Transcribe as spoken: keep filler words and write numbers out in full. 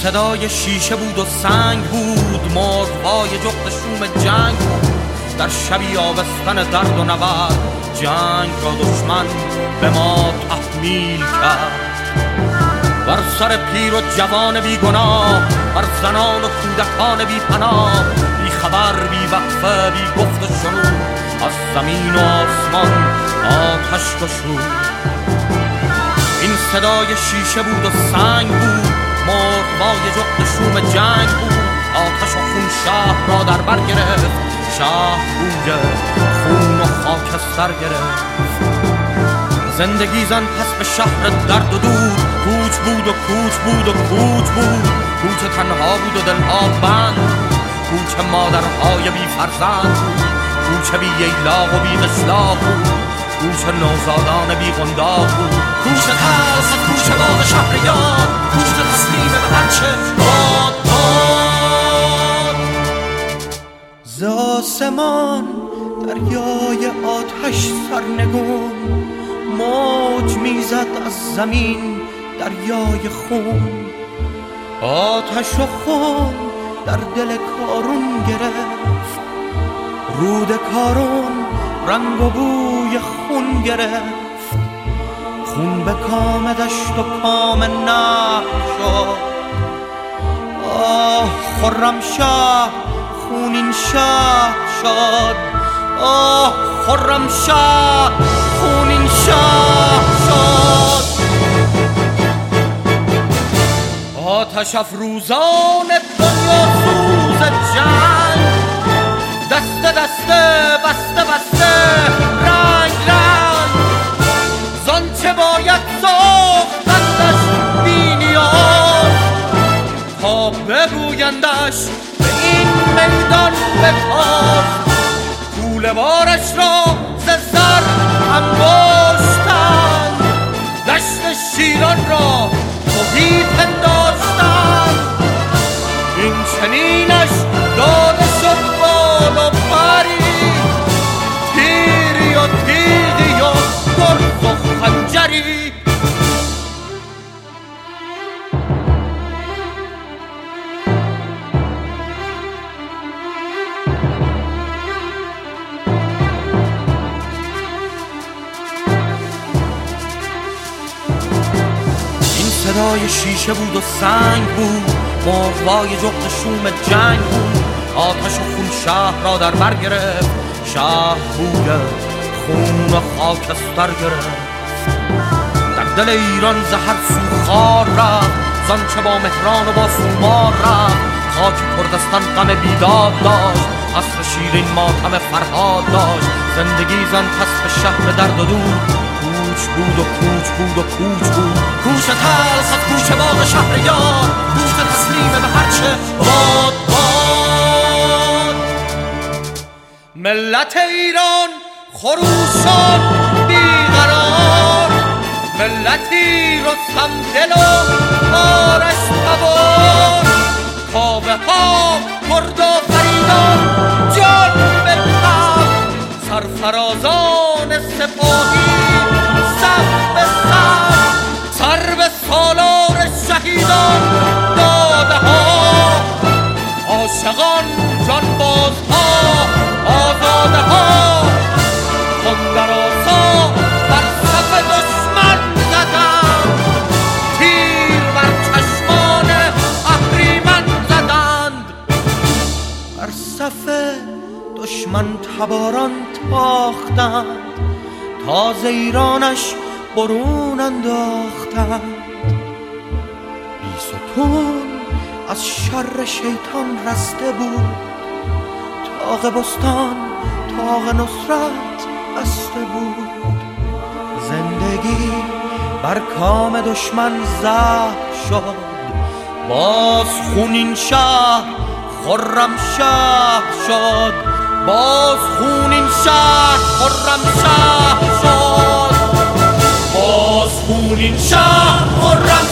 صدای شیشه بود و سنگ بود، مرغ‌های جغد شوم جنگ بود. در شبی آبستن درد و نبرد، جنگ را دشمن به ما تحمیل کرد. بر سر پیر و جوان بی گناه، بر زنان و کودکان بی پناه، بی خبر، بی وقفه، بی گفت و شنود، از زمین و آسمان آتش گشود. این صدای شیشه بود و سنگ بود، مرغ‌های جغد شوم جنگ بود. آتش و خون شهر را در بر گرفت، شهر بوی خون و خاکستر گرفت. زندگی زن پس به شهر درد و دود، کوچ بود و کوچ بود و کوچ بود. کوچ تنها بود و دلها بند بود، کوچ مادرهای بی فرزند بود، کوچ بی ییلاق و بی قشلاق بود، کوچ نوزادان بی قنداق بود. کوچ ترس، کوچ باغ شهریار، کوچ تسلیم به هرچه باد باد. ز آسمان دریای آتش سرنگون، موج میزد از زمین دریای خون. آتش و خون در دل کارون گرفت، رود کارون رنگ و بوی خون گرفت. خون به کام دشت و کام نه شد. آه خرم شاه خونین شاه شد. آه خرم شاه خونین شاه شد. آتش افروزان دنیا سوز جنگ، دسته دسته بسته بسته رنگ رنگ. زانچه باید ساختندش بی نیاز، تا بگویندش به این میدان بتاز. کوله بارش را ز زر انباشتند، دشت شیران را تهی پنداشتند. این چنینش داده شد بال و پری، تیری و تیغی و گرز و خنجری. صدای شیشه بود و سنگ بود، مرغ‌های جغد شوم جنگ بود. آتش و خون شهر را در بر گرفت، شهر بوی خون و خاکستر گرفت. در دل ایران زهر سو خار رفت، زانچه با مهران و با سومار رفت. خاک کردستان غم بیداد داشت، عصر شیرین ماتم فرهاد داشت. زندگی زن پس به شهر درد و دود، کوچ بود و کوچ بود و کوچ بود. کوچ ترس از کوچ باغ شهریار، کوچ تسلیم به هرچه باد باد. ملت ایران خروشان بیقرار، ملتی رستم دل و آرش تبار. کاوه ها مرد و فریدان جان بکن، سرفرازان سپاهی صف به صف. سر به سالار شهیدان داده ها، عاشقان جانبازها آزاده ها. خون در آسا بر صف دشمن زدند، تیر بر چشمان اهریمن زدند. بر صف دشمن تباران تاختند، تاز ایرانش برون انداختند. بیستون از شر شیطان رسته بود، طاق بستان طاق نصرت بسته بود. زندگی بر کام دشمن زهر شد، باز خونین شهر خرم شهر شد. باز خونین شهر خرم شهر شد. باز خونین شهر خرم